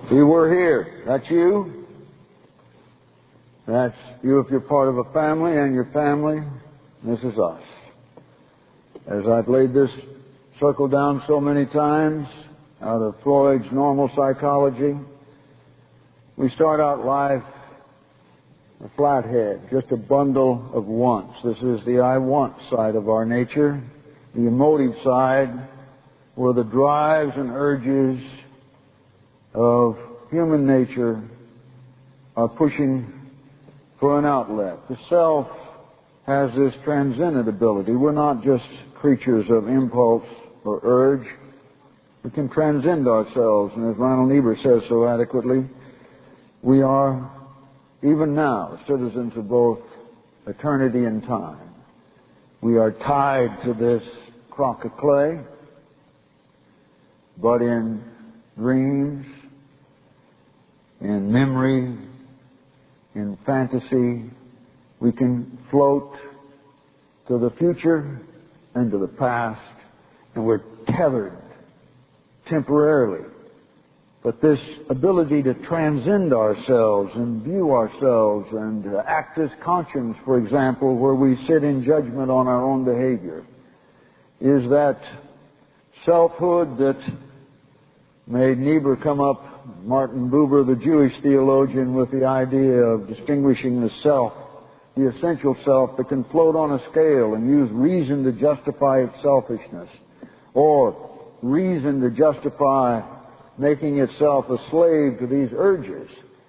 See, we're here. That's you. That's you if you're part of a family, and your family. This is us. As I've laid this circle down so many times out of Freud's normal psychology, we start out life a flathead, just a bundle of wants. This is the I want side of our nature, the emotive side, where the drives and urges of human nature are pushing for an outlet. The self has this transcendent ability. We're not just creatures of impulse or urge. We can transcend ourselves, and as Ronald Niebuhr says so adequately, we are, even now, citizens of both eternity and time. We are tied to this crock of clay, but in dreams, in memory, in fantasy, we can float to the future and to the past, and we're tethered temporarily. But this ability to transcend ourselves and view ourselves and act as conscience, for example, where we sit in judgment on our own behavior, is that selfhood that made Niebuhr come up, Martin Buber, the Jewish theologian, with the idea of distinguishing the self, the essential self that can float on a scale and use reason to justify its selfishness, or reason to justify making itself a slave to these urges.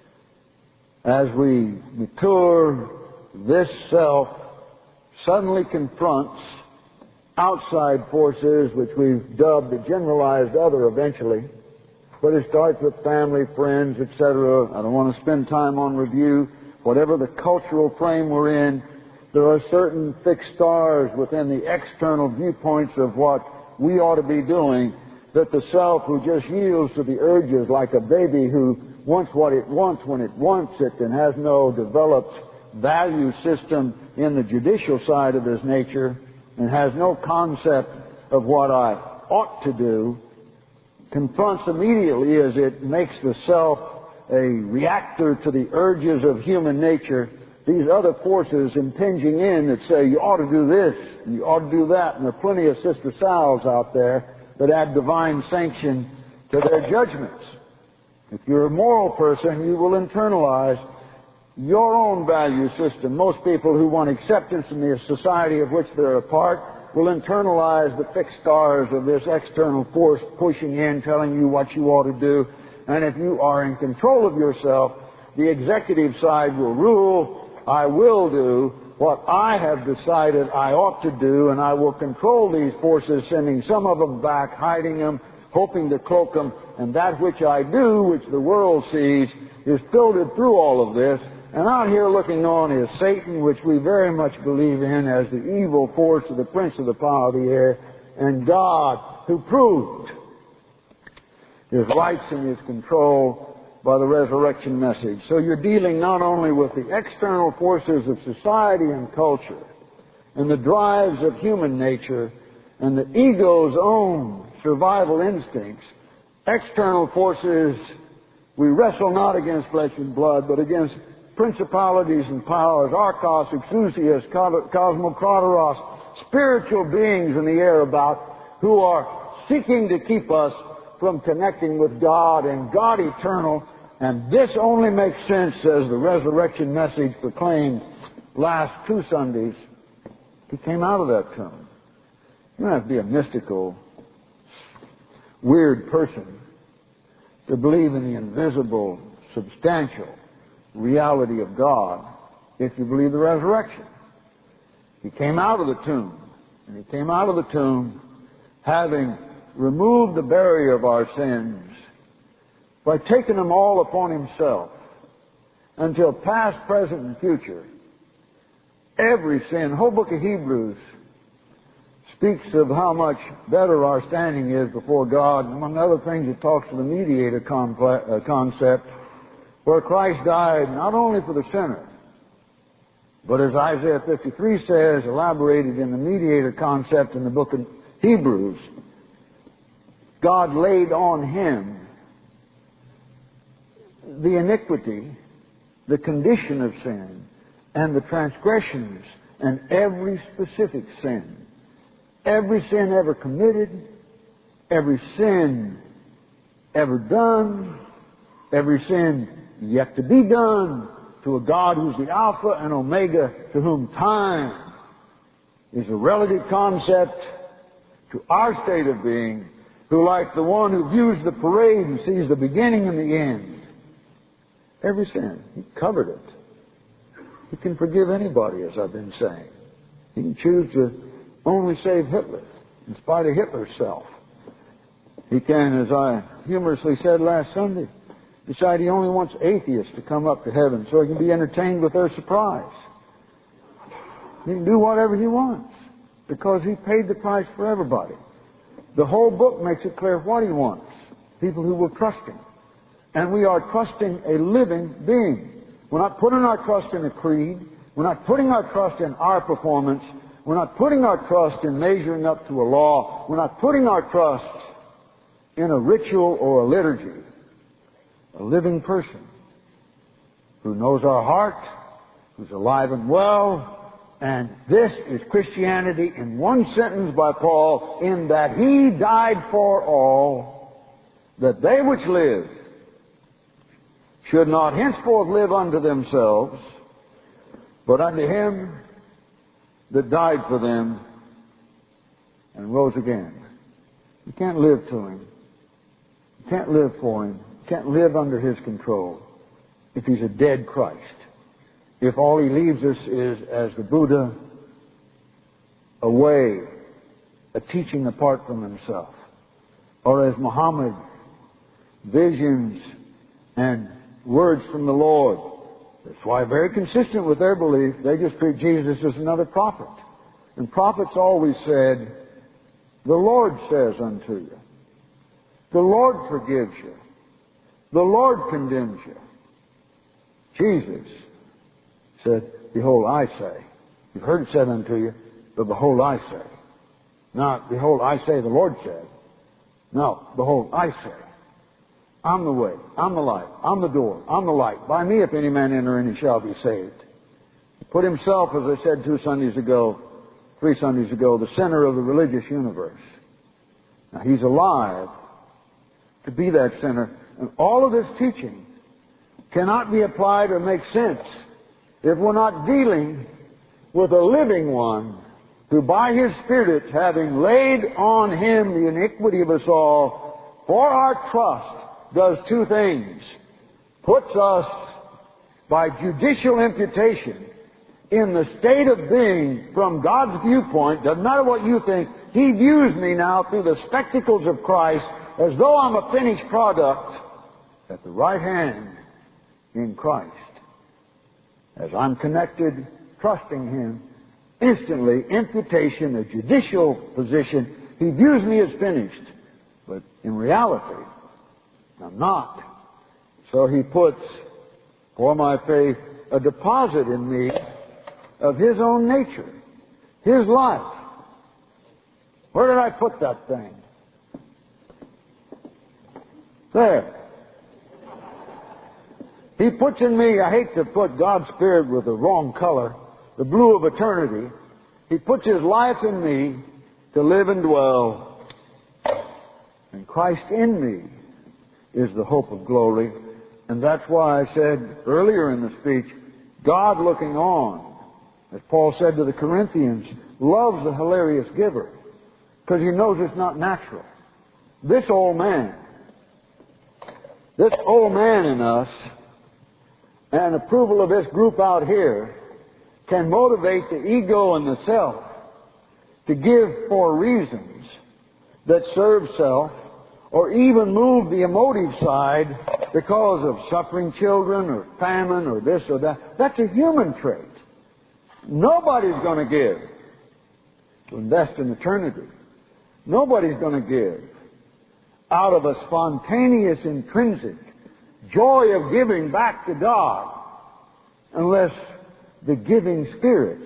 As we mature, this self suddenly confronts outside forces, which we've dubbed the generalized other eventually, but it starts with family, friends, etc. I don't want to spend time on review. Whatever the cultural frame we're in, there are certain fixed stars within the external viewpoints of what we ought to be doing, that the self who just yields to the urges like a baby who wants what it wants when it wants it and has no developed value system in the judicial side of his nature and has no concept of what I ought to do, confronts immediately as it makes the self a reactor to the urges of human nature, these other forces impinging in that say you ought to do this and you ought to do that, and there are plenty of Sister Sal's out there that add divine sanction to their judgments. If you're a moral person, you will internalize your own value system. Most people who want acceptance in the society of which they're a part will internalize the fixed stars of this external force pushing in, telling you what you ought to do. And if you are in control of yourself, the executive side will rule. I will do what I have decided I ought to do, and I will control these forces, sending some of them back, hiding them, hoping to cloak them, and that which I do, which the world sees, is filtered through all of this. And out here looking on is Satan, which we very much believe in as the evil force of the prince of the power of the air, and God, who proved his rights and his control by the resurrection message. So you're dealing not only with the external forces of society and culture, and the drives of human nature, and the ego's own survival instincts, external forces. We wrestle not against flesh and blood, but against principalities and powers, archos, exousias, cosmokratoros, spiritual beings in the air about, who are seeking to keep us from connecting with God and God eternal. And this only makes sense as the resurrection message proclaimed last 2 Sundays. He came out of that tomb. You don't have to be a mystical, weird person to believe in the invisible, substantial reality of God if you believe the resurrection. He came out of the tomb, and he came out of the tomb having removed the barrier of our sins by taking them all upon himself until past, present, and future. Every sin, the whole book of Hebrews speaks of how much better our standing is before God. Among other things, it talks of the mediator concept, where Christ died not only for the sinner, but as Isaiah 53 says, elaborated in the mediator concept in the book of Hebrews, God laid on him the iniquity, the condition of sin, and the transgressions, and every specific sin. Every sin ever committed, every sin ever done, every sin yet to be done, to a God who's the Alpha and Omega, to whom time is a relative concept, to our state of being, who, like the one who views the parade and sees the beginning and the end, every sin, He covered it. He can forgive anybody, as I've been saying. He can choose to only save Hitler, in spite of Hitler's self. He can, as I humorously said last Sunday, decide He only wants atheists to come up to heaven so He can be entertained with their surprise. He can do whatever He wants because He paid the price for everybody. The whole book makes it clear what He wants. People who will trust Him. And we are trusting a living being. We're not putting our trust in a creed. We're not putting our trust in our performance. We're not putting our trust in measuring up to a law. We're not putting our trust in a ritual or a liturgy. A living person who knows our heart, who's alive and well, and this is Christianity in one sentence by Paul, in that He died for all, that they which live should not henceforth live unto themselves, but unto Him that died for them and rose again. You can't live to Him. You can't live for Him. You can't live under His control if He's a dead Christ. If all He leaves us is, as the Buddha, a way, a teaching apart from Himself. Or as Muhammad, visions and words from the Lord. That's why, very consistent with their belief, they just treat Jesus as another prophet. And prophets always said, the Lord says unto you. The Lord forgives you. The Lord condemns you. Jesus said, behold, I say. You've heard it said unto you, but behold, I say. Not, behold, I say, the Lord said. No, behold, I say. I'm the way, I'm the life, I'm the door, I'm the light. By me, if any man enter in, he shall be saved. He put Himself, as I said 3 Sundays ago, the center of the religious universe. Now, He's alive to be that center. And all of this teaching cannot be applied or make sense if we're not dealing with a living one who, by His Spirit, having laid on Him the iniquity of us all, for our trust, does 2 things. Puts us, by judicial imputation, in the state of being, from God's viewpoint, doesn't matter what you think, He views me now through the spectacles of Christ as though I'm a finished product at the right hand in Christ. As I'm connected, trusting Him, instantly, imputation, a judicial position, He views me as finished. But in reality, I'm not. So He puts, for my faith, a deposit in me of His own nature, His life. Where did I put that thing? There. He puts in me, I hate to put God's Spirit with the wrong color, the blue of eternity. He puts His life in me to live and dwell. And Christ in me is the hope of glory. And that's why I said earlier in the speech, God looking on, as Paul said to the Corinthians, loves the hilarious giver, because He knows it's not natural. This old man in us, and approval of this group out here, can motivate the ego and the self to give for reasons that serve self, or even move the emotive side because of suffering children or famine or this or that. That's a human trait. Nobody's going to give to invest in eternity. Nobody's going to give out of a spontaneous, intrinsic joy of giving back to God unless the giving spirit,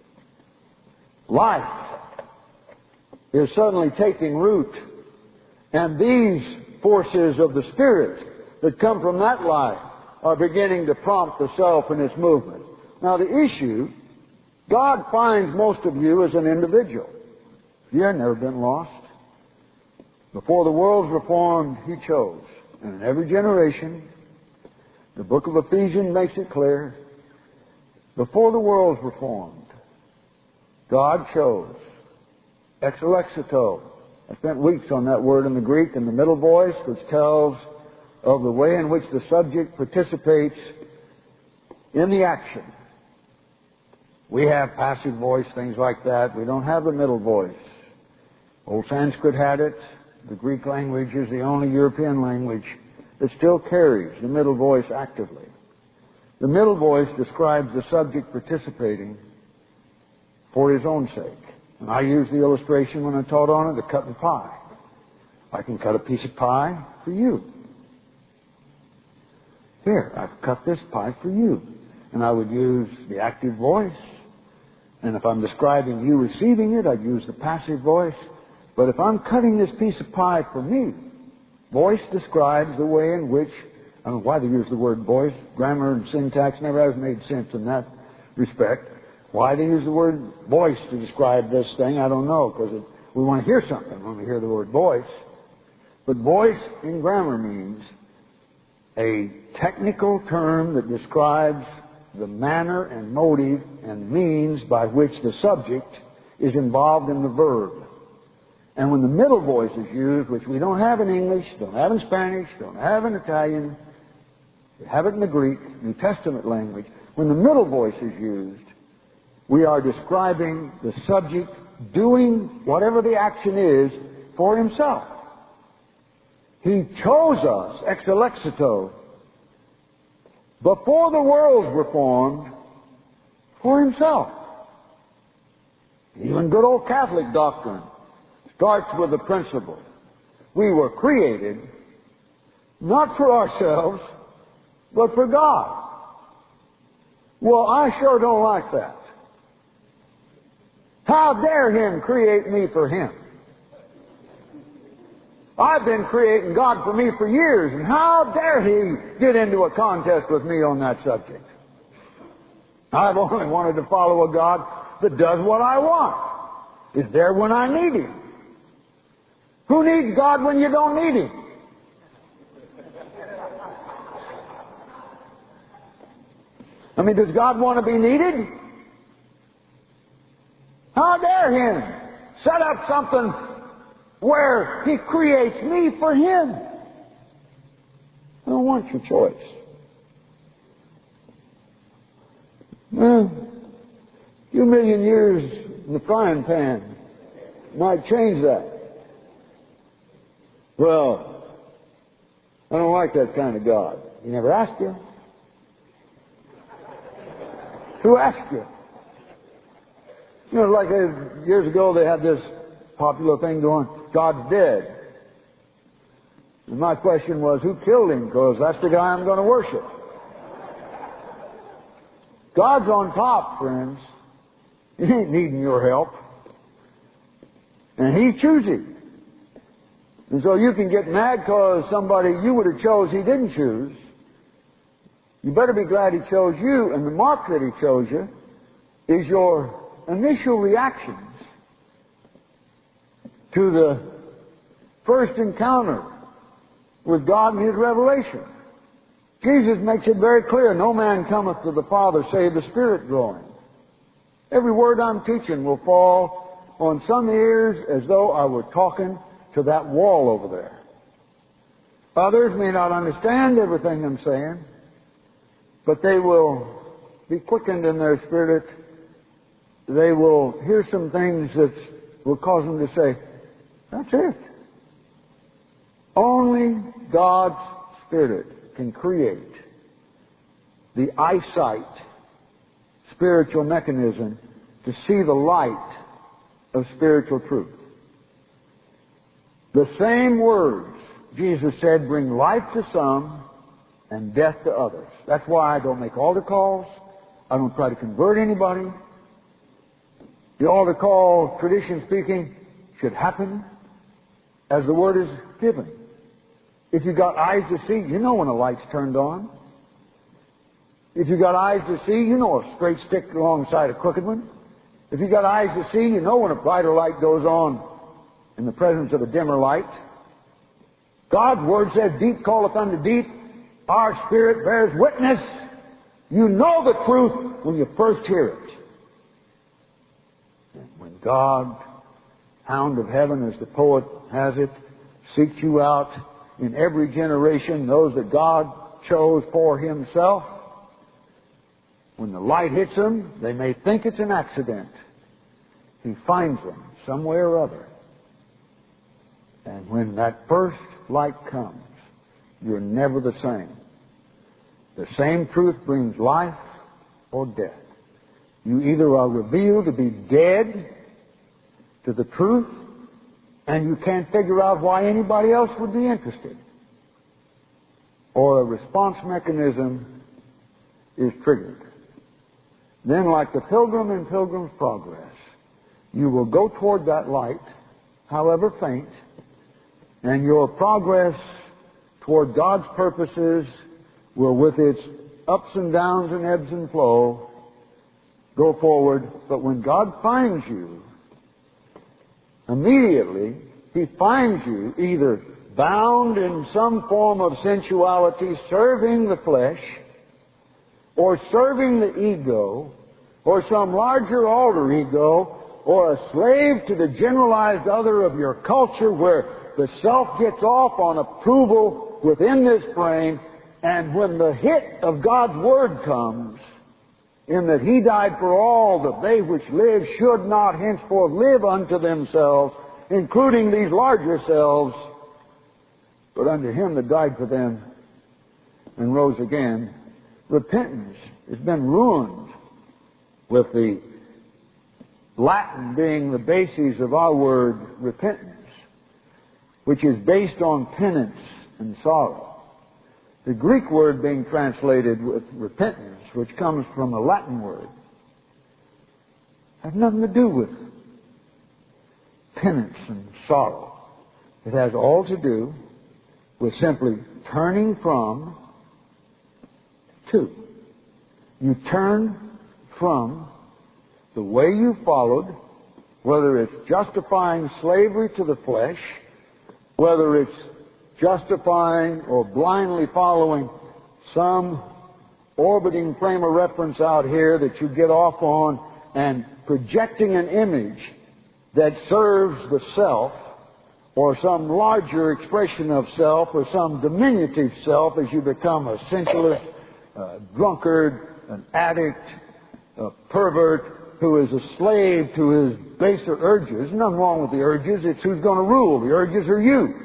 life, is suddenly taking root. And these forces of the Spirit that come from that life are beginning to prompt the self in its movement. Now the issue, God finds most of you as an individual. You have never been lost. Before the worlds were formed, He chose. And in every generation, the book of Ephesians makes it clear, before the worlds were formed, God chose. Exelexito. I spent weeks on that word in the Greek in the middle voice, which tells of the way in which the subject participates in the action. We have passive voice, things like that. We don't have the middle voice. Old Sanskrit had it. The Greek language is the only European language that still carries the middle voice actively. The middle voice describes the subject participating for his own sake. And I use the illustration when I taught on it, the cutting pie. I can cut a piece of pie for you. Here, I've cut this pie for you. And I would use the active voice. And if I'm describing you receiving it, I'd use the passive voice. But if I'm cutting this piece of pie for me, voice describes the way in which, I don't know why they use the word voice, grammar and syntax never has made sense in that respect. Why they use the word voice to describe this thing, I don't know, because we want to hear something when we hear the word voice. But voice in grammar means a technical term that describes the manner and motive and means by which the subject is involved in the verb. And when the middle voice is used, which we don't have in English, don't have in Spanish, don't have in Italian, we have it in the Greek, New Testament language, when the middle voice is used, we are describing the subject doing whatever the action is for himself. He chose us, ex elexito, before the worlds were formed, for himself. Even good old Catholic doctrine starts with the principle. We were created not for ourselves, but for God. Well, I sure don't like that. How dare Him create me for Him? I've been creating God for me for years, and how dare He get into a contest with me on that subject? I've only wanted to follow a God that does what I want, is there when I need Him. Who needs God when you don't need Him? I mean, does God want to be needed? How dare Him set up something where He creates me for Him? I don't want your choice. Well, a few million years in the frying pan might change that. Well, I don't like that kind of God. He never asked you. Who asked you? You know, like years ago they had this popular thing going, God's dead. And my question was, who killed Him? Because that's the guy I'm going to worship. God's on top, friends. He ain't needing your help. And He chooses. And so you can get mad because somebody you would have chose He didn't choose. You better be glad He chose you, and the mark that He chose you is your initial reactions to the first encounter with God and His revelation. Jesus makes it very clear, no man cometh to the Father save the Spirit drawing. Every word I'm teaching will fall on some ears as though I were talking to that wall over there. Others may not understand everything I'm saying, but they will be quickened in their spirit. They will hear some things that will cause them to say, that's it. Only God's Spirit can create the eyesight, spiritual mechanism to see the light of spiritual truth. The same words, Jesus said, bring life to some and death to others. That's why I don't make altar calls. I don't try to convert anybody. The altar call, tradition speaking, should happen as the Word is given. If you've got eyes to see, you know when a light's turned on. If you got eyes to see, you know a straight stick alongside a crooked one. If you got eyes to see, you know when a brighter light goes on in the presence of a dimmer light. God's Word says, deep calleth unto deep. Our spirit bears witness. You know the truth when you first hear it. And when God, hound of heaven, as the poet has it, seeks you out in every generation, those that God chose for Himself, when the light hits them, they may think it's an accident. He finds them some way or other. And when that first light comes, you're never the same. The same truth brings life or death. You either are revealed to be dead to the truth, and you can't figure out why anybody else would be interested, or a response mechanism is triggered. Then, like the pilgrim in Pilgrim's Progress, you will go toward that light, however faint, and your progress toward God's purposes will, with its ups and downs and ebbs and flow, go forward. But when God finds you, immediately He finds you either bound in some form of sensuality, serving the flesh, or serving the ego, or some larger alter ego, or a slave to the generalized other of your culture, where the self gets off on approval within this frame, and when the hit of God's Word comes, in that He died for all, that they which live should not henceforth live unto themselves, including these larger selves, but unto Him that died for them and rose again. Repentance has been ruined, with the Latin being the basis of our word repentance, which is based on penance and sorrow. The Greek word being translated with repentance, which comes from a Latin word, has nothing to do with penance and sorrow. It has all to do with simply turning from to. You turn from the way you followed, whether it's justifying slavery to the flesh, whether it's justifying or blindly following some orbiting frame of reference out here that you get off on, and projecting an image that serves the self, or some larger expression of self, or some diminutive self as you become a sensualist, a drunkard, an addict, a pervert who is a slave to his baser urges. There's nothing wrong with the urges. It's who's going to rule. The urges are you.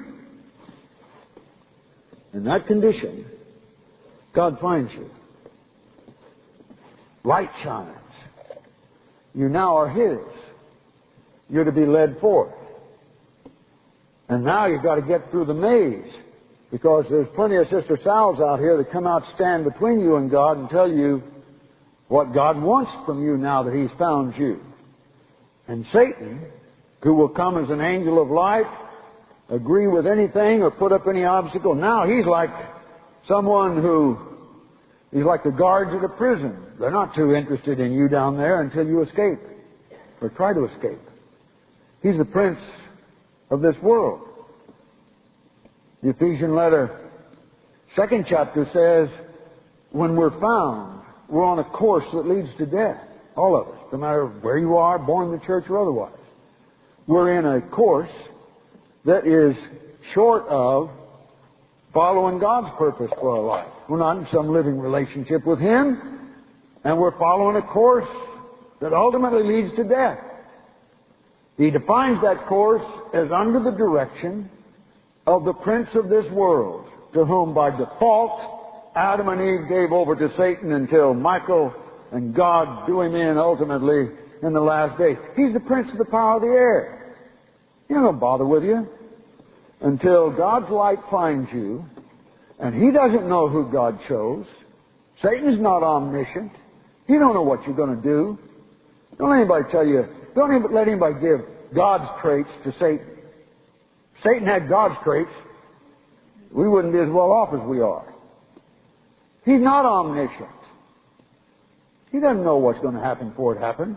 In that condition, God finds you. Light shines. You now are His. You're to be led forth. And now you've got to get through the maze, because there's plenty of Sister Sal's out here that come out, stand between you and God, and tell you what God wants from you now that He's found you. And Satan, who will come as an angel of light, agree with anything or put up any obstacle, now he's like someone he's like the guards at a prison. They're not too interested in you down there until you escape, or try to escape. He's the prince of this world. The Ephesian letter, 2nd chapter says, when we're found, we're on a course that leads to death. All of us, no matter where you are, born in the church or otherwise. We're in a course that is short of following God's purpose for our life. We're not in some living relationship with Him, and we're following a course that ultimately leads to death. He defines that course as under the direction of the prince of this world, to whom by default Adam and Eve gave over to Satan until Michael and God do him in ultimately in the last days. He's the prince of the power of the air. He don't bother with you until God's light finds you, and He doesn't know who God chose. Satan's not omniscient. He don't know what you're going to do. Don't let anybody tell you. Don't even let anybody give God's traits to Satan. Satan had God's traits. We wouldn't be as well off as we are. He's not omniscient. He doesn't know what's going to happen before it happens.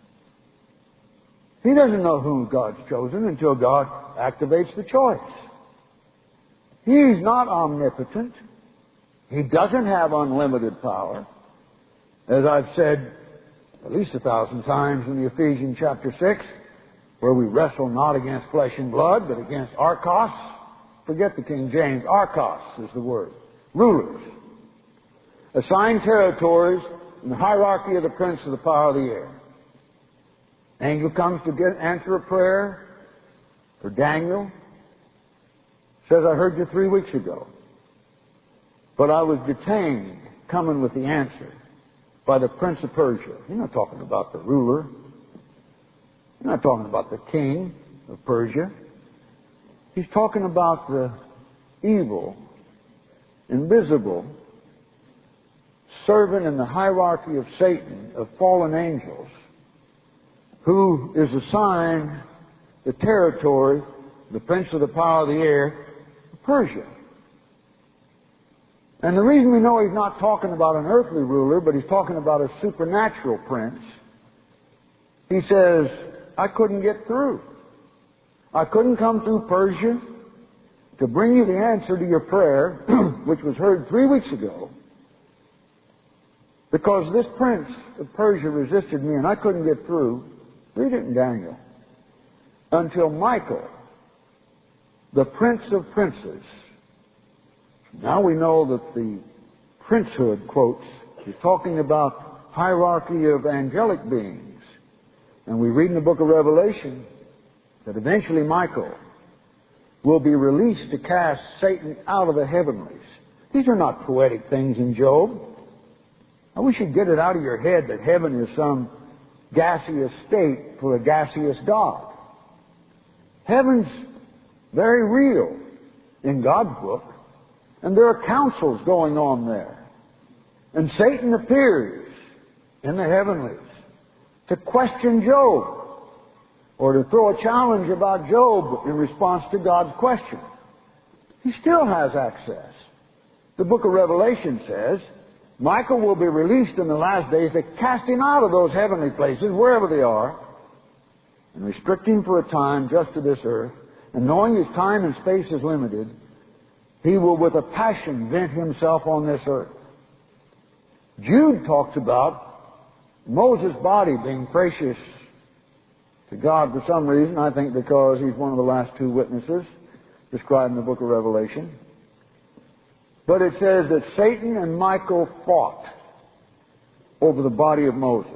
He doesn't know who God's chosen until God activates the choice. He's not omnipotent. He doesn't have unlimited power. As I've said at least 1,000 times in the Ephesians chapter 6, where we wrestle not against flesh and blood, but against archos. Forget the King James. Archos is the word. Rulers. Assigned territories in the hierarchy of the prince of the power of the air. Angel comes to answer a prayer for Daniel. Says, I heard you 3 weeks ago. But I was detained coming with the answer by the prince of Persia. He's not talking about the ruler. He's not talking about the king of Persia. He's talking about the evil, invisible servant in the hierarchy of Satan, of fallen angels, who is assigned the territory, the prince of the power of the air, Persia. And the reason we know he's not talking about an earthly ruler, but he's talking about a supernatural prince, he says, I couldn't get through. I couldn't come through Persia to bring you the answer to your prayer, which was heard 3 weeks ago, because this prince of Persia resisted me and I couldn't get through. Read it in Daniel. Until Michael, the prince of princes. Now we know that the princehood, quotes, is talking about hierarchy of angelic beings. And we read in the book of Revelation that eventually Michael will be released to cast Satan out of the heavenlies. These are not poetic things in Job. I wish you'd get it out of your head that heaven is some gaseous state for a gaseous God. Heaven's very real in God's book, and there are councils going on there. And Satan appears in the heavenlies to question Job, or to throw a challenge about Job in response to God's question. He still has access. The book of Revelation says Michael will be released in the last days to cast him out of those heavenly places, wherever they are, and restrict him for a time just to this earth. And knowing his time and space is limited, he will with a passion vent himself on this earth. Jude talks about Moses' body being precious to God for some reason, I think because he's one of the last two witnesses described in the book of Revelation. But it says that Satan and Michael fought over the body of Moses.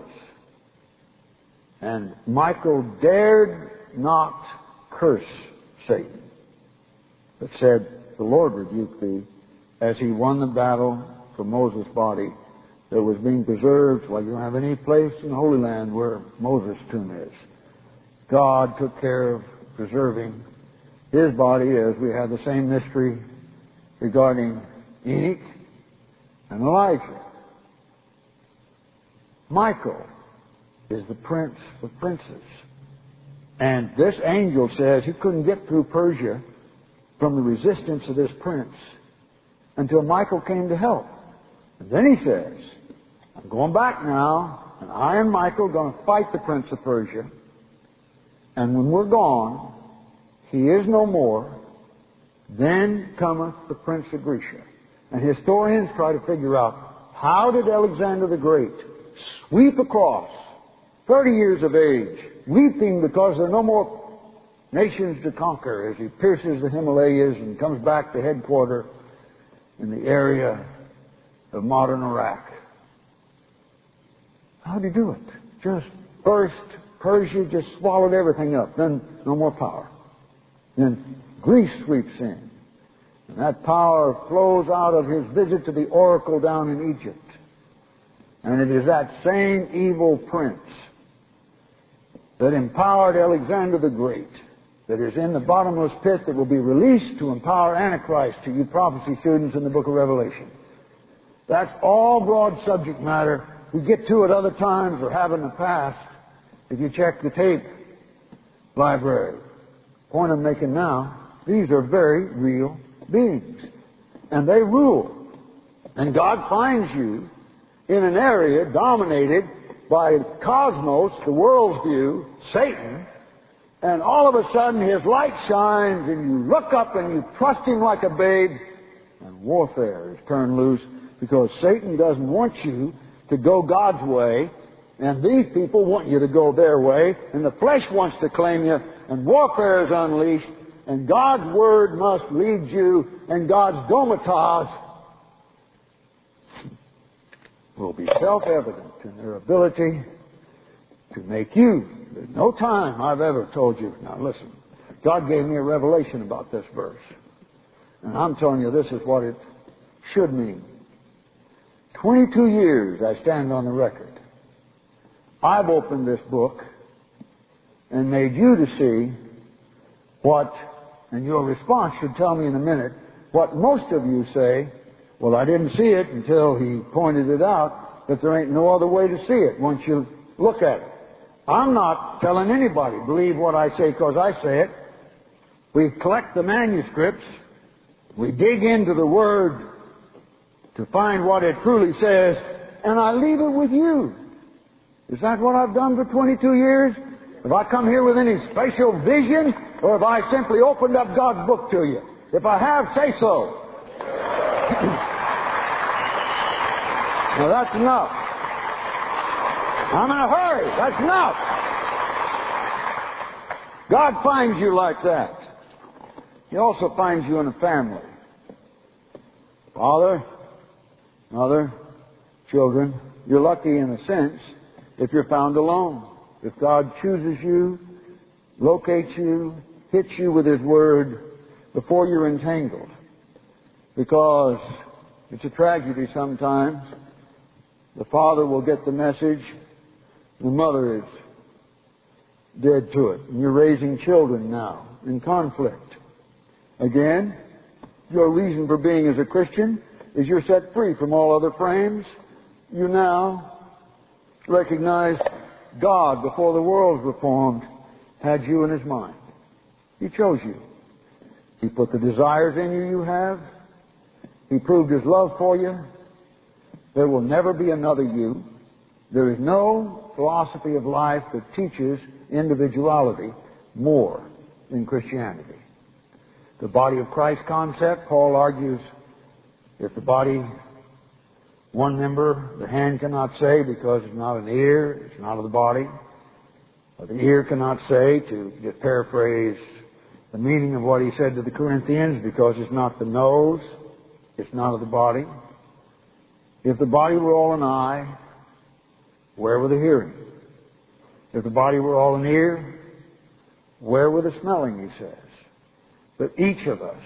And Michael dared not curse Satan, but said, the Lord rebuke thee, as he won the battle for Moses' body that was being preserved. Well, you don't have any place in the Holy Land where Moses' tomb is. God took care of preserving his body, as we have the same mystery regarding Enoch and Elijah. Michael is the prince of princes. And this angel says he couldn't get through Persia from the resistance of this prince until Michael came to help. And then he says, I'm going back now, and I and Michael are going to fight the prince of Persia. And when we're gone, he is no more, then cometh the prince of Grecia. And historians try to figure out, how did Alexander the Great sweep across, 30 years of age, weeping because there are no more nations to conquer, as he pierces the Himalayas and comes back to headquarters in the area of modern Iraq? How did he do it? Just first, Persia just swallowed everything up. Then no more power. Then Greece sweeps in. And that power flows out of his visit to the oracle down in Egypt. And it is that same evil prince that empowered Alexander the Great, that is in the bottomless pit, that will be released to empower Antichrist, to you prophecy students in the book of Revelation. That's all broad subject matter. We get to it other times or have in the past. If you check the tape library. Point I'm making now, these are very real beings. And they rule. And God finds you in an area dominated by cosmos, the world's view, Satan, and all of a sudden his light shines and you look up and you trust him like a babe, and warfare is turned loose because Satan doesn't want you to go God's way, and these people want you to go their way, and the flesh wants to claim you, and warfare is unleashed, and God's Word must lead you, and God's domitas will be self-evident in their ability to make you. There's no time I've ever told you. Now listen, God gave me a revelation about this verse, and I'm telling you this is what it should mean. 22 years I stand on the record. I've opened this book and made you to see what, and your response should tell me in a minute, what most of you say, well, I didn't see it until he pointed it out, but there ain't no other way to see it once you look at it. I'm not telling anybody, believe what I say because I say it. We collect the manuscripts, we dig into the Word to find what it truly says, and I leave it with you. Is that what I've done for 22 years? Have I come here with any special vision, or have I simply opened up God's book to you? If I have, say so. Now that's enough. I'm in a hurry. That's enough. God finds you like that. He also finds you in a family. Father, mother, children. You're lucky in a sense if you're found alone. If God chooses you, locates you, hits you with His Word before you're entangled. Because it's a tragedy sometimes. The father will get the message, the mother is dead to it. And you're raising children now in conflict. Again, your reason for being as a Christian is you're set free from all other frames. You now recognize God, before the world was formed, had you in His mind. He chose you. He put the desires in you have. He proved His love for you. There will never be another you. There is no philosophy of life that teaches individuality more than Christianity. The body of Christ concept, Paul argues, if the body, one member, the hand cannot say because it's not an ear, it's not of the body. Or the ear cannot say, to just paraphrase the meaning of what he said to the Corinthians, because it's not the nose, it's not of the body. If the body were all an eye, where were the hearing? If the body were all an ear, where were the smelling, he says. But each of us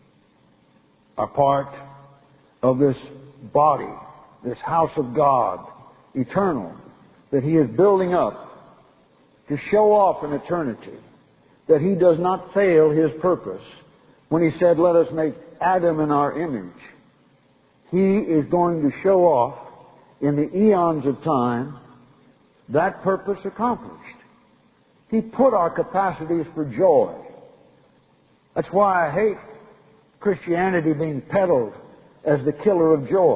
are part of this body, this house of God, eternal, that He is building up to show off in eternity that He does not fail His purpose. When He said, let us make Adam in our image, He is going to show off in the eons of time that purpose accomplished. He put our capacities for joy. That's why I hate Christianity being peddled as the killer of joy.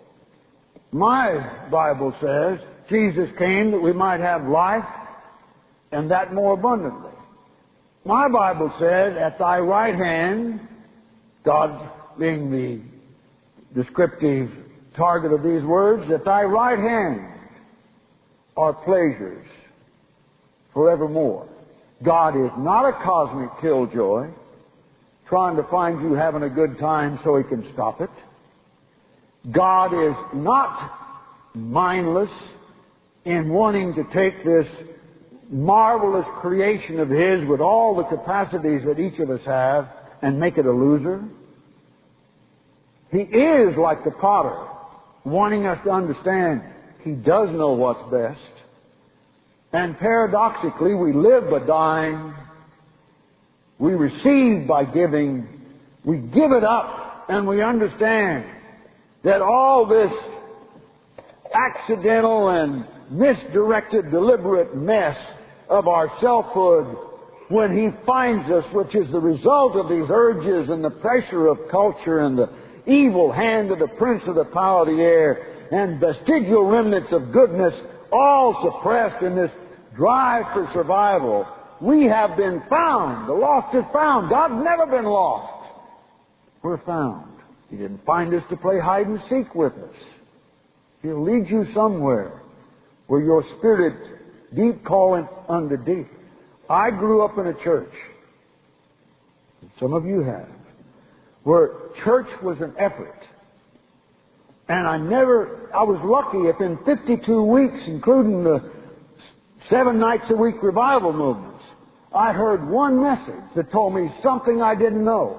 My Bible says Jesus came that we might have life and that more abundantly. My Bible says, at thy right hand, God being the descriptive target of these words, at thy right hand are pleasures forevermore. God is not a cosmic killjoy trying to find you having a good time so He can stop it. God is not mindless in wanting to take this marvelous creation of His with all the capacities that each of us have and make it a loser. He is like the potter, wanting us to understand He does know what's best. And paradoxically, we live by dying. We receive by giving. We give it up, and we understand that all this accidental and misdirected, deliberate mess of our selfhood, when He finds us, which is the result of these urges and the pressure of culture and the evil hand of the prince of the power of the air, and vestigial remnants of goodness, all suppressed in this drive for survival. We have been found. The lost is found. God's never been lost. We're found. He didn't find us to play hide and seek with us. He'll lead you somewhere where your spirit deep calleth unto deep. I grew up in a church, some of you have, where church was an effort. And I was lucky if in 52 weeks, including the 7 nights a week revival movements, I heard one message that told me something I didn't know.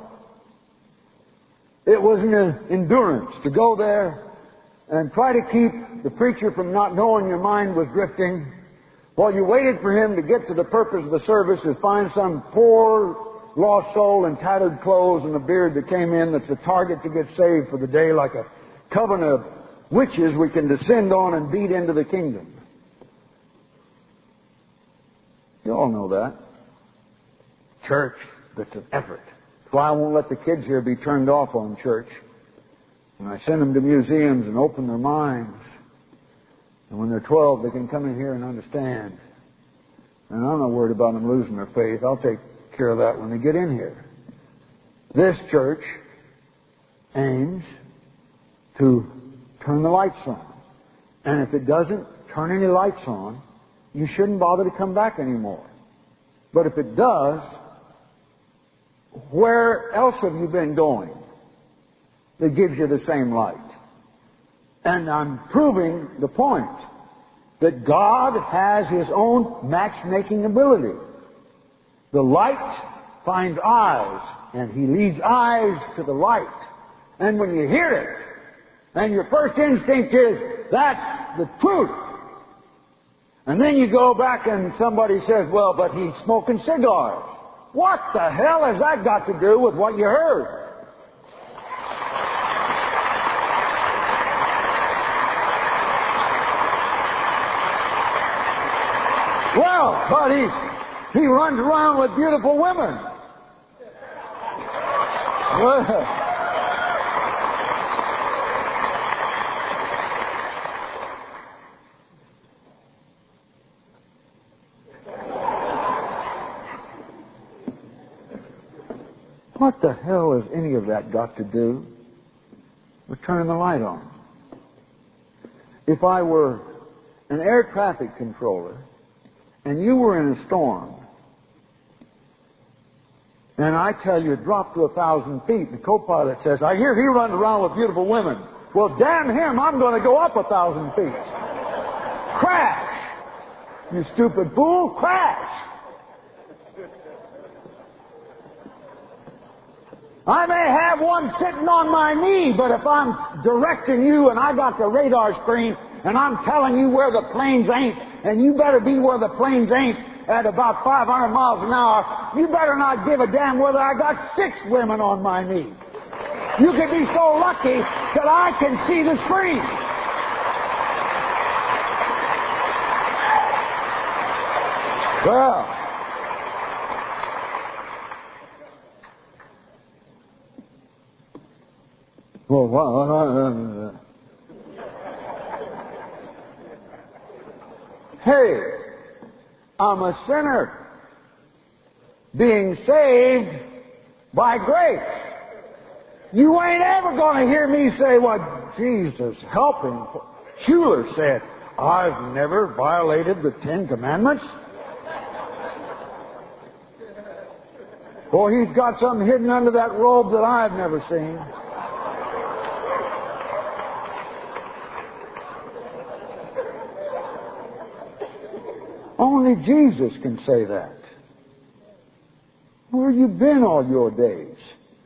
It was an endurance to go there and try to keep the preacher from not knowing your mind was drifting while you waited for him to get to the purpose of the service, to find some poor lost soul in tattered clothes and a beard that came in that's the target to get saved for the day, like a coven of witches we can descend on and beat into the kingdom. You all know that. Church, that's an effort. That's why I won't let the kids here be turned off on church. And I send them to museums and open their minds. And when they're 12, they can come in here and understand. And I'm not worried about them losing their faith. I'll take care of that when they get in here. This church aims to turn the lights on. And if it doesn't turn any lights on, you shouldn't bother to come back anymore. But if it does, where else have you been going that gives you the same light? And I'm proving the point that God has His own matchmaking ability. The light finds eyes, and He leads eyes to the light. And when you hear it, and your first instinct is, that's the truth. And then you go back and somebody says, well, but he's smoking cigars. What the hell has that got to do with what you heard? Well, but he runs around with beautiful women. Well, what the hell has any of that got to do with turning the light on? If I were an air traffic controller and you were in a storm and I tell you drop to 1,000 feet, the co-pilot says, I hear he runs around with beautiful women. Well, damn him, I'm going to go up 1,000 feet. Crash! You stupid fool, crash! I may have one sitting on my knee, but if I'm directing you and I got the radar screen and I'm telling you where the planes ain't, and you better be where the planes ain't at about 500 miles an hour, you better not give a damn whether I got 6 women on my knee. You can be so lucky that I can see the screen. Well, hey, I'm a sinner being saved by grace. You ain't ever going to hear me say, well, Jesus, help him. Schuler said, I've never violated the 10 Commandments. Boy, he's got something hidden under that robe that I've never seen. Only Jesus can say that. Where have you been all your days?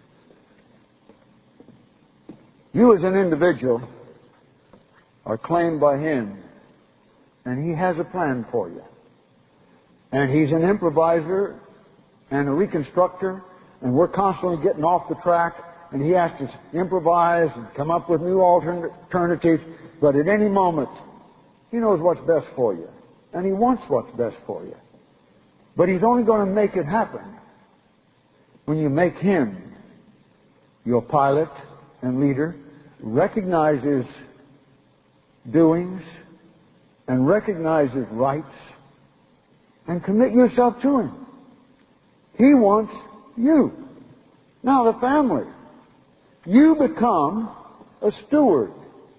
You as an individual are claimed by Him, and He has a plan for you. And He's an improviser and a reconstructor, and we're constantly getting off the track, and He has to improvise and come up with new alternatives, but at any moment, He knows what's best for you. And He wants what's best for you. But He's only going to make it happen when you make Him your pilot and leader, recognizes doings and recognize His rights and commit yourself to Him. He wants you. Now the family. You become a steward.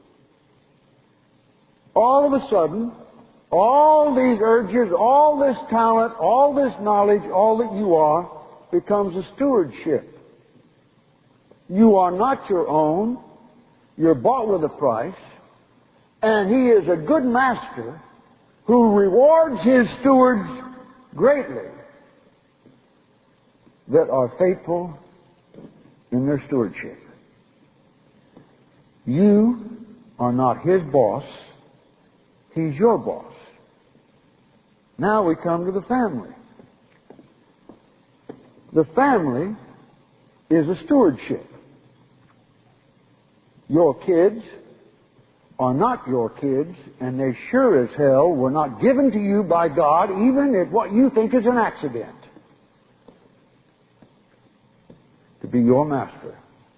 All of a sudden, all these urges, all this talent, all this knowledge, all that you are, becomes a stewardship. You are not your own. You're bought with a price. And He is a good master who rewards His stewards greatly that are faithful in their stewardship. You are not His boss. He's your boss. Now we come to the family. The family is a stewardship. Your kids are not your kids, and they sure as hell were not given to you by God, even if what you think is an accident, to be your master.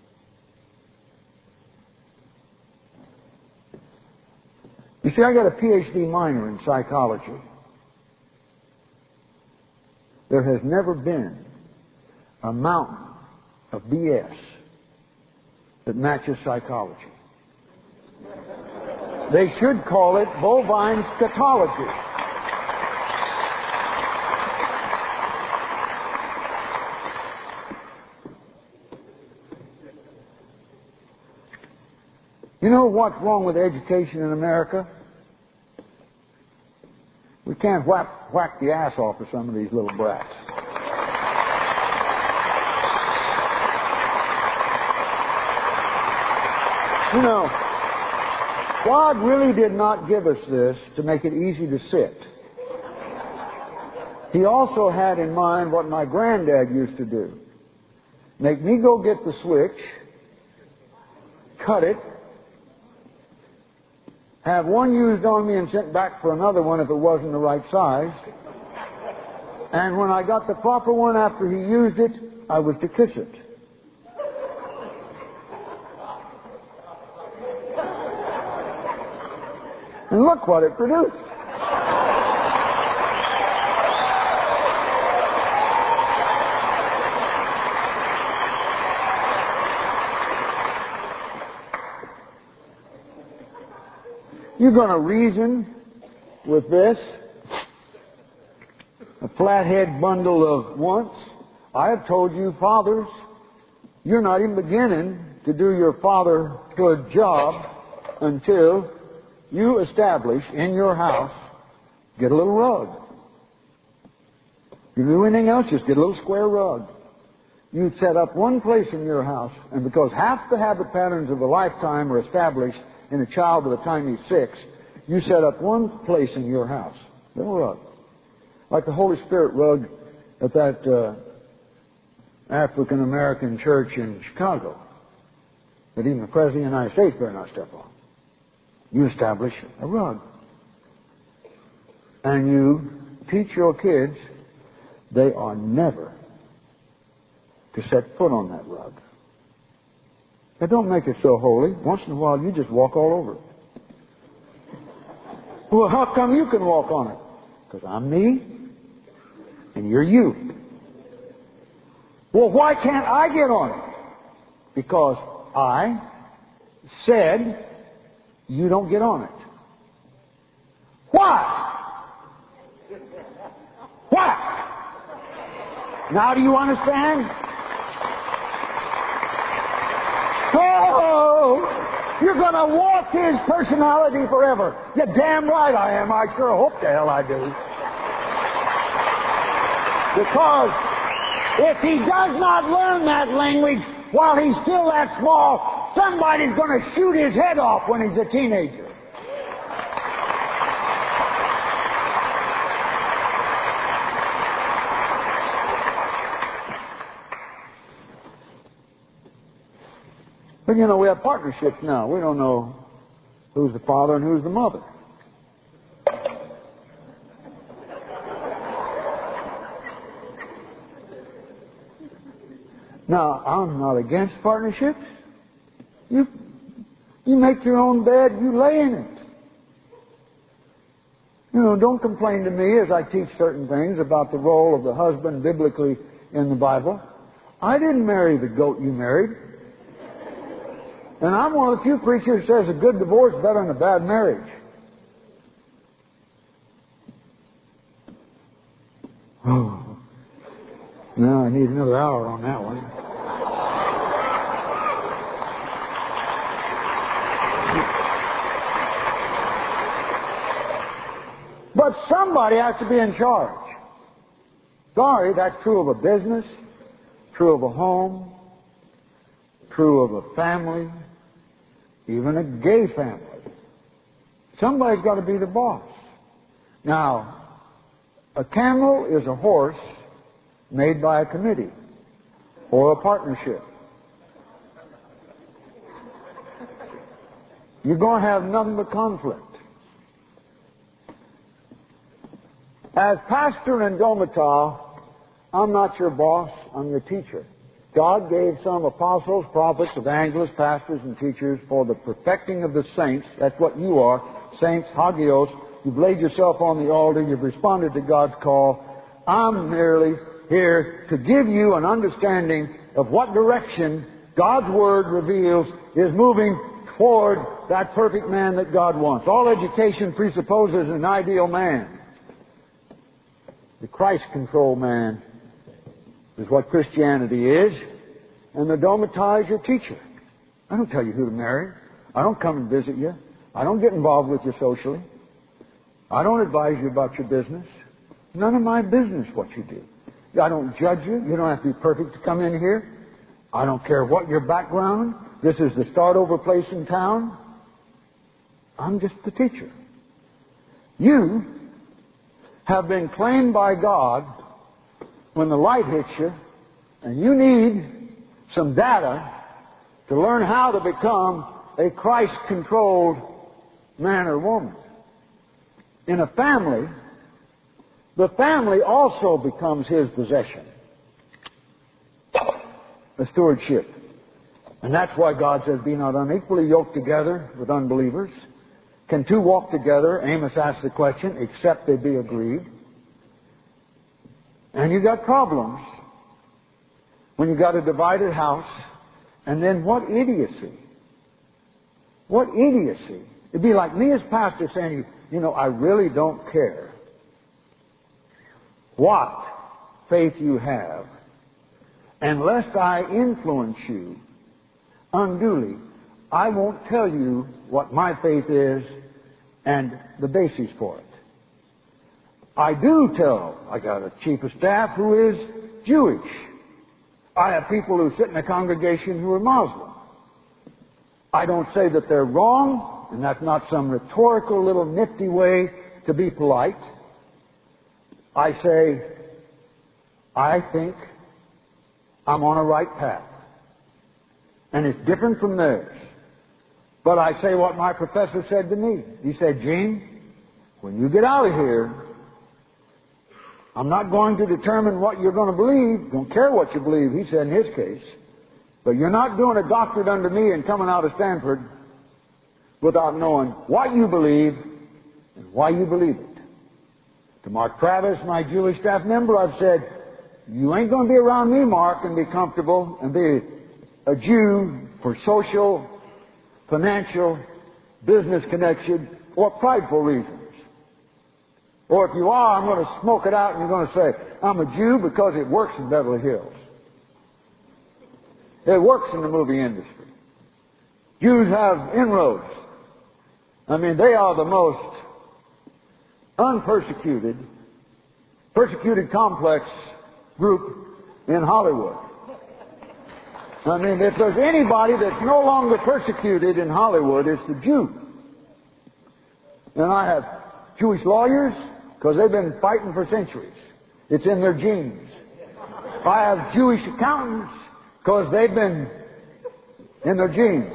You see, I got a PhD minor in psychology. There has never been a mountain of BS that matches psychology. They should call it bovine scatology. You know what's wrong with education in America? We can't whack the ass off of some of these little brats. You know, God really did not give us this to make it easy to sit. He also had in mind what my granddad used to do. Make me go get the switch, cut it, have one used on me and sent back for another one if it wasn't the right size. And when I got the proper one after he used it, I was to kiss it. And look what it produced. You're going to reason with this, a flathead bundle of wants. I have told you, fathers, you're not even beginning to do your fatherhood job until you establish in your house, get a little rug. You do anything else, just get a little square rug. You set up one place in your house, and because half the habit patterns of a lifetime are established in a child by the time he's 6, you set up one place in your house, little rug. Like the Holy Spirit rug at that African American church in Chicago that even the President of the United States better not step on. You establish a rug. And you teach your kids they are never to set foot on that rug. Now don't make it so holy. Once in a while you just walk all over it. Well, how come you can walk on it? Because I'm me and you're you. Well, why can't I get on it? Because I said you don't get on it. Why? Why? Now do you understand? Oh, you're going to walk His personality forever. You're damn right I am. I sure hope the hell I do. Because if he does not learn that language while he's still that small, somebody's going to shoot his head off when he's a teenager. But you know, we have partnerships now. We don't know who's the father and who's the mother. Now, I'm not against partnerships. You make your own bed, you lay in it. Don't complain to me as I teach certain things about the role of the husband biblically in the Bible. I didn't marry the goat you married. And I'm one of the few preachers who says a good divorce is better than a bad marriage. Oh, now I need another hour on that one. But somebody has to be in charge. Sorry, that's true of a business, true of a home, true of a family, even a gay family. Somebody's got to be the boss. Now, a camel is a horse made by a committee or a partnership. You're going to have nothing but conflict. As pastor in Domital, I'm not your boss, I'm your teacher. God gave some apostles, prophets, evangelists, pastors, and teachers for the perfecting of the saints. That's what you are, saints, hagios. You've laid yourself on the altar, you've responded to God's call. I'm merely here to give you an understanding of what direction God's Word reveals is moving toward that perfect man that God wants. All education presupposes an ideal man. The Christ-controlled man is what Christianity is, and the Domitai is your teacher. I don't tell you who to marry. I don't come and visit you. I don't get involved with you socially. I don't advise you about your business. None of my business what you do. I don't judge you. You don't have to be perfect to come in here. I don't care what your background. This is the start-over place in town. I'm just the teacher. You have been claimed by God when the light hits you, and you need some data to learn how to become a Christ-controlled man or woman. In a family, the family also becomes His possession. A stewardship. And that's why God says, be not unequally yoked together with unbelievers. Can two walk together? Amos asked the question, except they be agreed. And you got problems when you got a divided house. And then what idiocy. What idiocy. It'd be like me as pastor saying, I really don't care what faith you have unless I influence you unduly. I won't tell you what my faith is and the basis for it. I do tell. I got a chief of staff who is Jewish. I have people who sit in a congregation who are Muslim. I don't say that they're wrong, and that's not some rhetorical little nifty way to be polite. I say, I think I'm on a right path. And it's different from theirs. But I say what my professor said to me. He said, Gene, when you get out of here, I'm not going to determine what you're going to believe. Don't care what you believe, he said in his case. But you're not doing a doctorate under me and coming out of Stanford without knowing what you believe and why you believe it. To Mark Travis, my Jewish staff member, I've said, you ain't going to be around me, Mark, and be comfortable and be a Jew for social, financial, business connection, or prideful reasons. Or if you are, I'm going to smoke it out and you're going to say, I'm a Jew because it works in Beverly Hills. It works in the movie industry. Jews have inroads. They are the most unpersecuted, persecuted complex group in Hollywood. If there's anybody that's no longer persecuted in Hollywood, it's the Jew. And I have Jewish lawyers, because they've been fighting for centuries. It's in their genes. I have Jewish accountants, because they've been in their genes.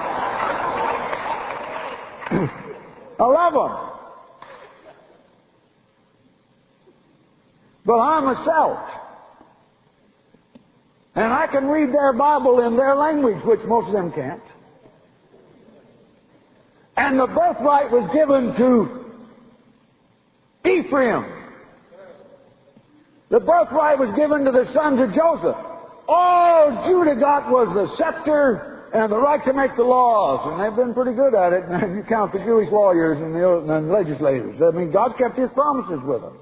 I love them. But I'm a Celt. And I can read their Bible in their language, which most of them can't. And the birthright was given to Ephraim. The birthright was given to the sons of Joseph. All Judah got was the scepter and the right to make the laws. And they've been pretty good at it. And if you count the Jewish lawyers and the legislators. I mean, God kept His promises with them.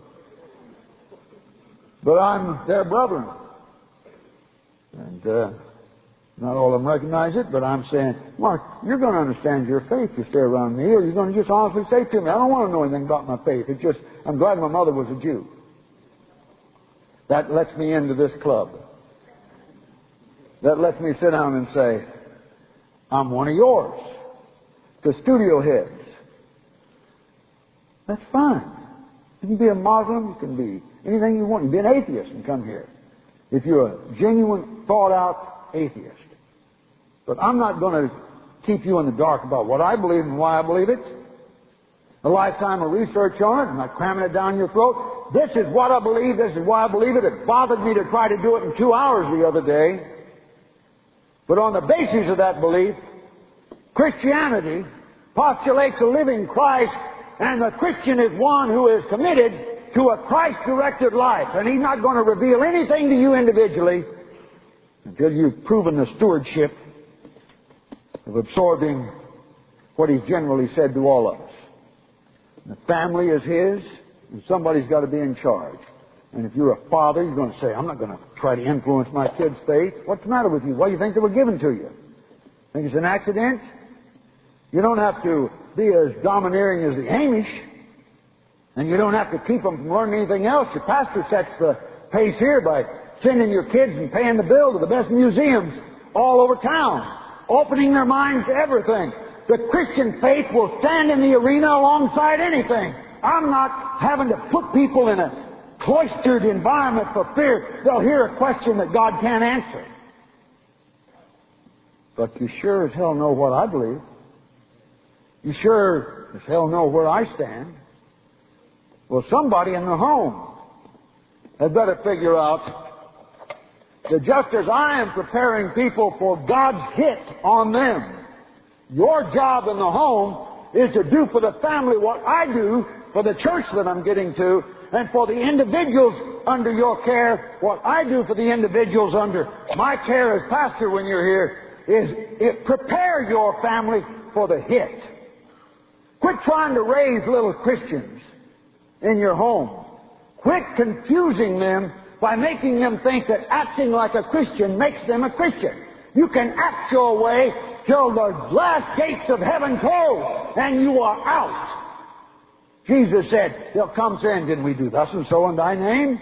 But I'm their brethren. And not all of them recognize it, but I'm saying, Mark, you're going to understand your faith if you stay around me, or you're going to just honestly say to me, I don't want to know anything about my faith. It's just, I'm glad my mother was a Jew. That lets me into this club. That lets me sit down and say, I'm one of yours. The studio heads. That's fine. You can be a Muslim, you can be anything you want. You can be an atheist and come here. If you're a genuine, thought-out atheist. But I'm not going to keep you in the dark about what I believe and why I believe it. A lifetime of research on it. I'm not cramming it down your throat. This is what I believe. This is why I believe it. It bothered me to try to do it in 2 hours the other day. But on the basis of that belief, Christianity postulates a living Christ, and the Christian is one who is committed to a Christ-directed life. And he's not going to reveal anything to you individually until you've proven the stewardship of absorbing what he's generally said to all of us. The family is his, and somebody's got to be in charge. And if you're a father, you're going to say, I'm not going to try to influence my kid's faith. What's the matter with you? Why do you think they were given to you? Think it's an accident? You don't have to be as domineering as the Amish, and you don't have to keep them from learning anything else. Your pastor sets the pace here by sending your kids and paying the bill to the best museums all over town, opening their minds to everything. The Christian faith will stand in the arena alongside anything. I'm not having to put people in a cloistered environment for fear they'll hear a question that God can't answer. But you sure as hell know what I believe. You sure as hell know where I stand. Well, somebody in the home had better figure out that just as I am preparing people for God's hit on them, your job in the home is to do for the family what I do for the church that I'm getting to, and for the individuals under your care, what I do for the individuals under my care as pastor when you're here, is prepare your family for the hit. Quit trying to raise little Christians in your home. Quit confusing them by making them think that acting like a Christian makes them a Christian. You can act your way till the last gates of heaven close, and you are out. Jesus said, they'll come saying, didn't we do thus and so in thy name?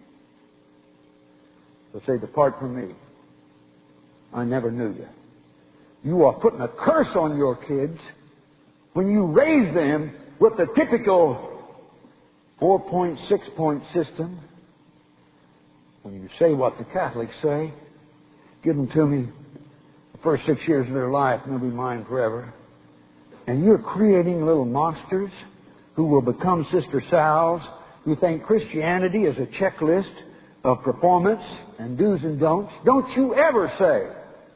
They'll say, depart from me. I never knew you. You are putting a curse on your kids when you raise them with the typical 4-point, 6-point system. When you say what the Catholics say, give them to me the first 6 years of their life and they'll be mine forever. And you're creating little monsters who will become Sister Sal's, who think Christianity is a checklist of performance and do's and don'ts. Don't you ever say,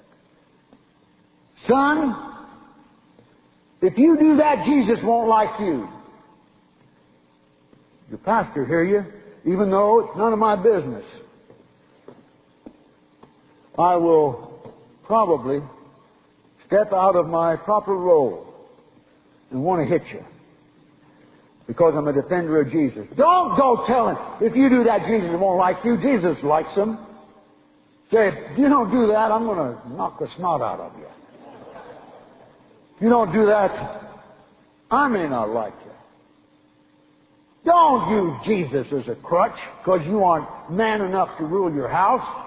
son, if you do that, Jesus won't like you. Your pastor hear you, even though it's none of my business. I will probably step out of my proper role and want to hit you because I'm a defender of Jesus. Don't go telling, if you do that, Jesus won't like you. Jesus likes them. Say, if you don't do that, I'm going to knock the snot out of you. If you don't do that, I may not like you. Don't use Jesus as a crutch because you aren't man enough to rule your house.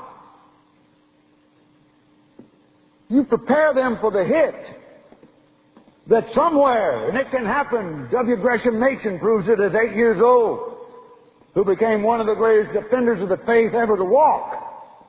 You prepare them for the hit that somewhere, and it can happen. W. Gresham Machen proves it as 8 years old, who became one of the greatest defenders of the faith ever to walk.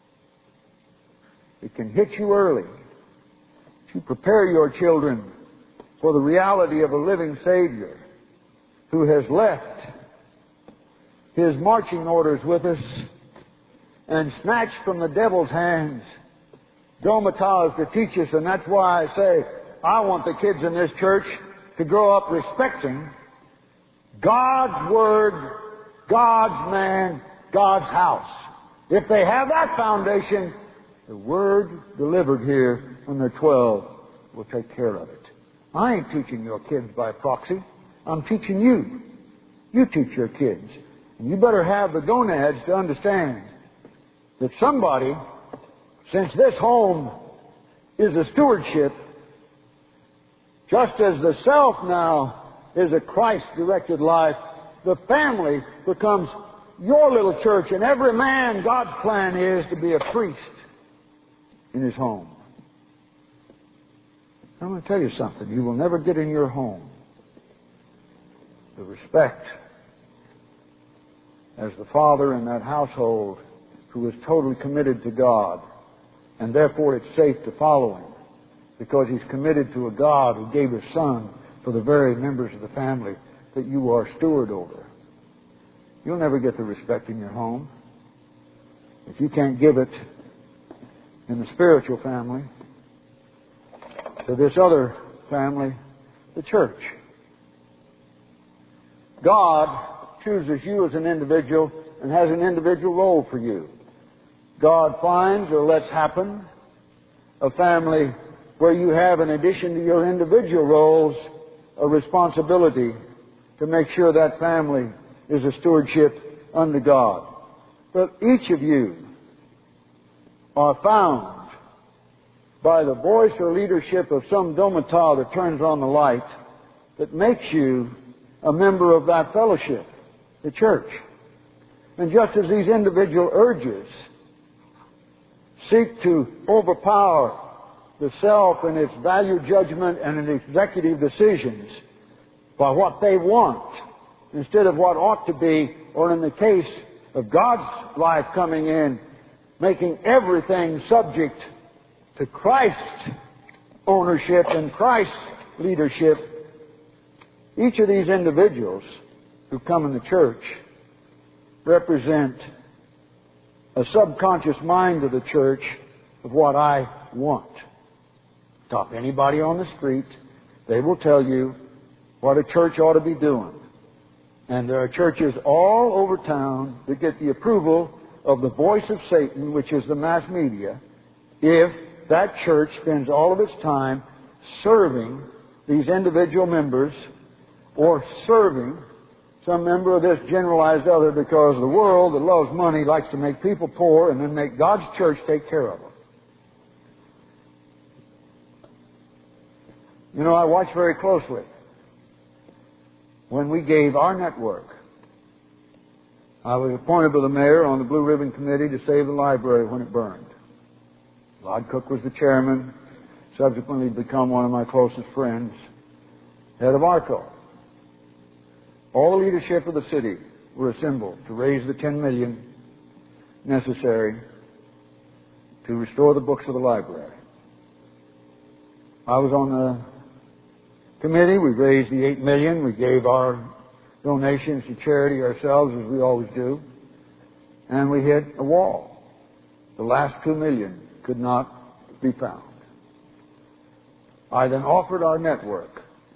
It can hit you early. You prepare your children for the reality of a living Savior who has left His marching orders with us and snatched from the devil's hands Domitas to teach us, and that's why I say I want the kids in this church to grow up respecting God's Word, God's man, God's house. If they have that foundation, the Word delivered here when they're 12 will take care of it. I ain't teaching your kids by proxy. I'm teaching you. You teach your kids. And you better have the gonads to understand that somebody, since this home is a stewardship, just as the self now is a Christ-directed life, the family becomes your little church, and every man, God's plan is to be a priest in his home. I'm going to tell you something. You will never get in your home the respect as the father in that household who is totally committed to God, and therefore it's safe to follow him because he's committed to a God who gave his Son for the very members of the family that you are steward over. You'll never get the respect in your home if you can't give it in the spiritual family to this other family, the church. God chooses you as an individual and has an individual role for you. God finds or lets happen a family where you have, in addition to your individual roles, a responsibility to make sure that family is a stewardship unto God. But each of you are found by the voice or leadership of some domitar that turns on the light that makes you a member of that fellowship, the church. And just as these individual urges seek to overpower the self and its value judgment and its executive decisions by what they want instead of what ought to be, or in the case of God's life coming in, making everything subject to Christ's ownership and Christ's leadership, each of these individuals who come in the church represent a subconscious mind of the church of what I want. Stop anybody on the street, they will tell you what a church ought to be doing. And there are churches all over town that get the approval of the voice of Satan, which is the mass media, if that church spends all of its time serving these individual members or serving some member of this generalized other, because the world that loves money likes to make people poor and then make God's church take care of them. You know, I watch very closely when we gave our network. I was appointed by the mayor on the Blue Ribbon Committee to save the library when it burned. Rod Cook was the chairman, subsequently become one of my closest friends, head of ARCO. All the leadership of the city were assembled to raise the $10 million necessary to restore the books of the library. I was on the committee. We raised the $8 million. We gave our donations to charity ourselves, as we always do. And we hit a wall. The last $2 million could not be found. I then offered our network,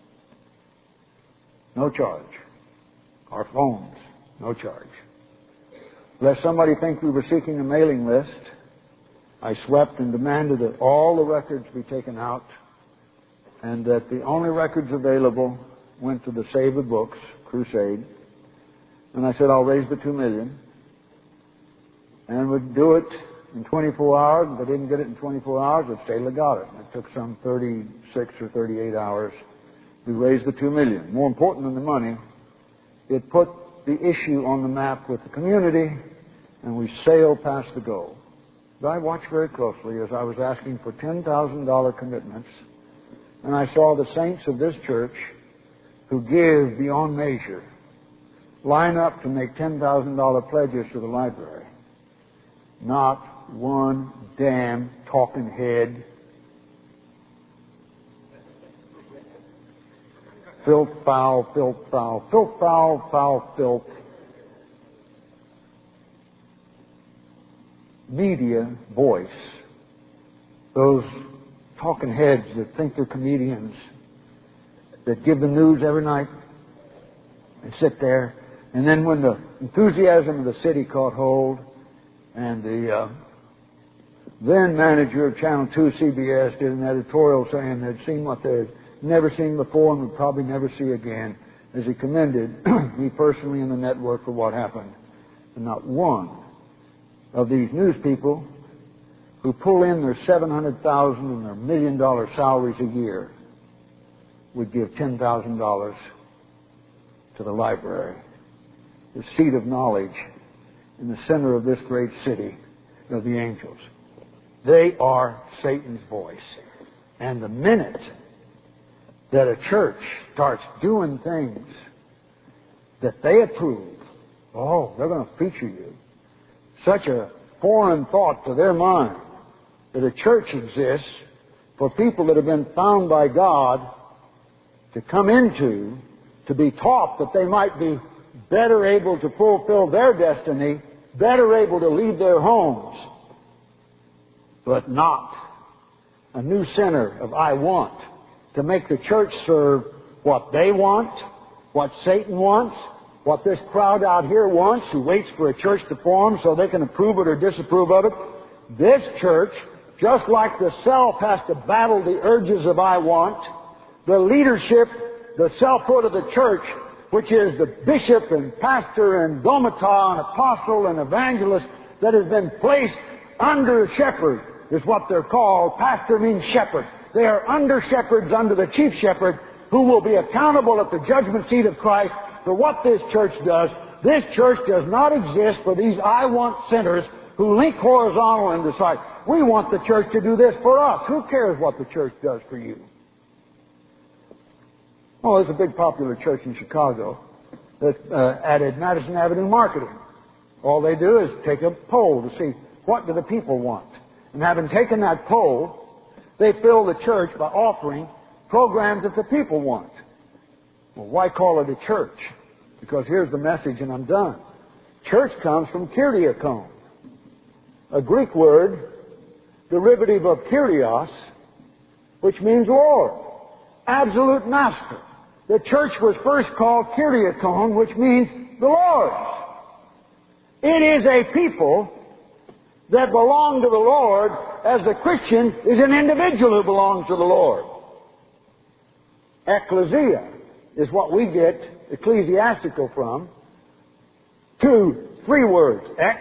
no charge. Our phones, no charge. Lest somebody think we were seeking a mailing list, I swept and demanded that all the records be taken out and that the only records available went to the Save the Books crusade. And I said, I'll raise the $2 million and would do it in 24 hours. If I didn't get it in 24 hours, I'd say, got it. It took some 36 or 38 hours. We raised the $2 million. More important than the money, it put the issue on the map with the community, and we sailed past the goal. But I watched very closely as I was asking for $10,000 commitments, and I saw the saints of this church who give beyond measure line up to make $10,000 pledges to the library. Not one damn talking head. Filth, foul, filth, foul, filth, foul, foul, filth. Media voice. Those talking heads that think they're comedians, that give the news every night and sit there. And then when the enthusiasm of the city caught hold, and the then manager of Channel 2 CBS did an editorial saying they'd seen what they'd never seen before and would probably never see again, as he commended me personally and the network for what happened. And not one of these news people who pull in their $700,000 and their $1 million salaries a year would give $10,000 to the library, the seat of knowledge in the center of this great city of the angels. They are Satan's voice. And the minute that a church starts doing things that they approve, oh, they're going to feature you. Such a foreign thought to their mind that a church exists for people that have been found by God to come into, to be taught that they might be better able to fulfill their destiny, better able to lead their homes, but not a new center of I want, to make the church serve what they want, what Satan wants, what this crowd out here wants, who waits for a church to form so they can approve it or disapprove of it. This church, just like the self has to battle the urges of I want, the leadership, the selfhood of the church, which is the bishop and pastor and domata and apostle and evangelist that has been placed under a shepherd, is what they're called. Pastor means shepherd. They are under shepherds under the chief shepherd, who will be accountable at the judgment seat of Christ for what this church does. This church does not exist for these I want sinners who link horizontal and decide, we want the church to do this for us. Who cares what the church does for you? Oh, there's a big popular church in Chicago that added Madison Avenue marketing. All they do is take a poll to see what do the people want. And having taken that poll, they fill the church by offering programs that the people want. Well, why call it a church? Because here's the message, and I'm done. Church comes from kyriakon, a Greek word derivative of kyrios, which means Lord, absolute master. The church was first called kyriakon, which means the Lord. It is a people that belong to the Lord, as the Christian is an individual who belongs to the Lord. Ecclesia is what we get ecclesiastical from. 3 words. Ek,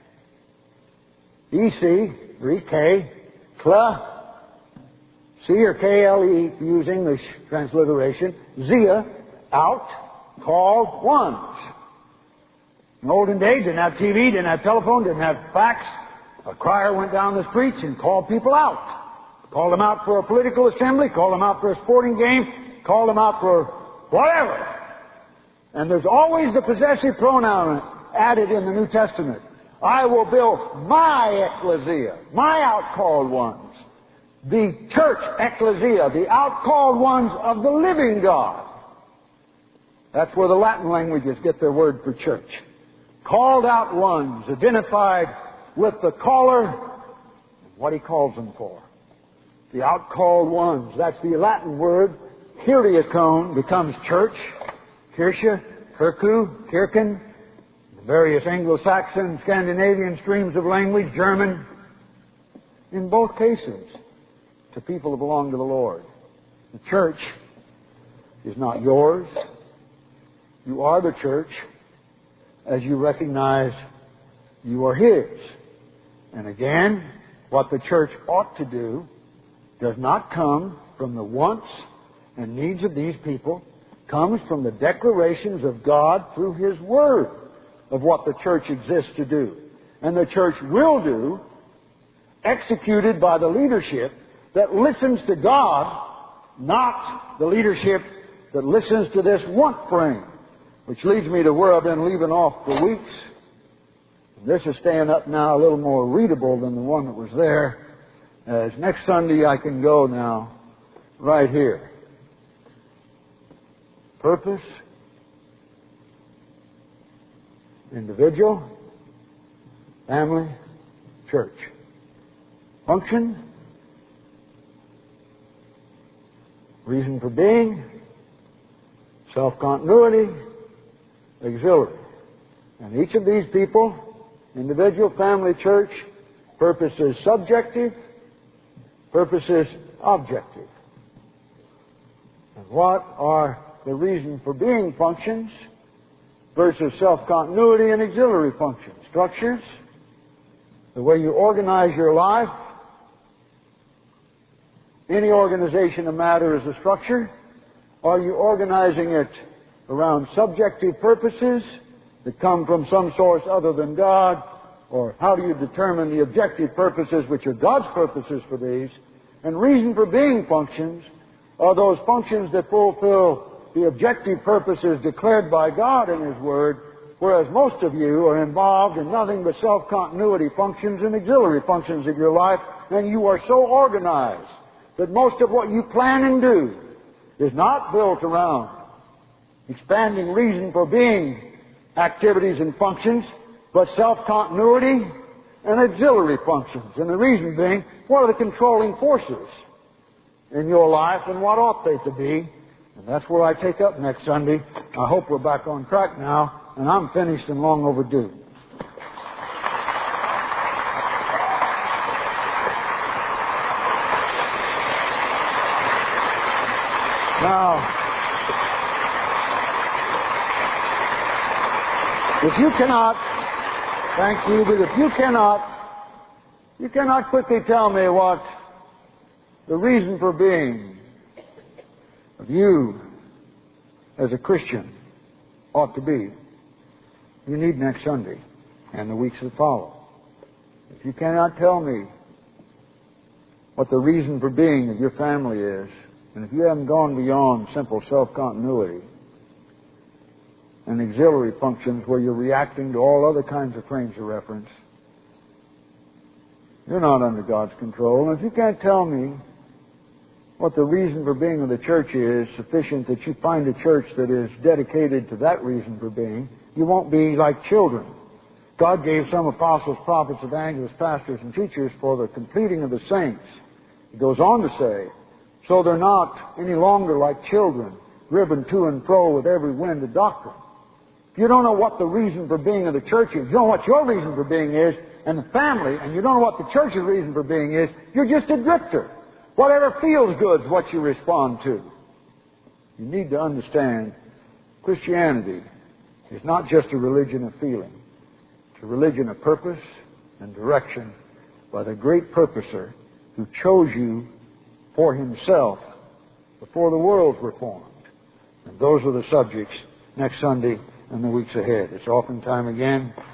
E-C, Greek K, Kla, C or K-L-E, to use English transliteration, Zia, out, called, ones. In the olden days, didn't have TV, didn't have telephone, didn't have fax. A crier went down the streets and called people out. Called them out for a political assembly, called them out for a sporting game, called them out for whatever. And there's always the possessive pronoun added in the New Testament. I will build my ecclesia, my outcalled ones. The church ecclesia, the outcalled ones of the living God. That's where the Latin languages get their word for church. Called out ones, identified with the caller, what he calls them for. The outcalled ones. That's the Latin word. Kyriakon becomes church. Kirche, Kirku, Kirken, the various Anglo-Saxon, Scandinavian streams of language, German. In both cases, to people who belong to the Lord. The church is not yours. You are the church as you recognize you are His. And again, what the church ought to do does not come from the wants and needs of these people, comes from the declarations of God through His Word of what the church exists to do. And the church will do, executed by the leadership that listens to God, not the leadership that listens to this want frame. Which leads me to where I've been leaving off for weeks. This is staying up now a little more readable than the one that was there. As next Sunday I can go now, right here. Purpose, individual, family, church. Function, reason for being, self-continuity, auxiliary. And each of these people, individual, family, church, purpose is subjective, purpose is objective. And what are the reason for being functions versus self-continuity and auxiliary functions? Structures, the way you organize your life. Any organization of matter is a structure. Are you organizing it around subjective purposes that come from some source other than God? Or how do you determine the objective purposes, which are God's purposes for these? And reason for being functions are those functions that fulfill the objective purposes declared by God in His Word, whereas most of you are involved in nothing but self-continuity functions and auxiliary functions of your life, and you are so organized that most of what you plan and do is not built around expanding reason for being activities and functions, but self-continuity and auxiliary functions. And the reason being, what are the controlling forces in your life and what ought they to be? And that's where I take up next Sunday. I hope we're back on track now, and I'm finished and long overdue. Now, if you cannot, thank you, but if you cannot quickly tell me what the reason for being of you as a Christian ought to be, you need next Sunday and the weeks that follow. If you cannot tell me what the reason for being of your family is, and if you haven't gone beyond simple self-continuity and auxiliary functions where you're reacting to all other kinds of frames of reference, you're not under God's control. And if you can't tell me what the reason for being of the church is sufficient that you find a church that is dedicated to that reason for being, you won't be like children. God gave some apostles, prophets, evangelists, pastors, and teachers for the completing of the saints. He goes on to say, so they're not any longer like children, driven to and fro with every wind of doctrine. If you don't know what the reason for being of the church is, you don't know what your reason for being is, and the family, and you don't know what the church's reason for being is, you're just a drifter. Whatever feels good is what you respond to. You need to understand Christianity is not just a religion of feeling. It's a religion of purpose and direction by the great purposer who chose you for Himself before the worlds were formed. And those are the subjects next Sunday and the weeks ahead. It's offering time again.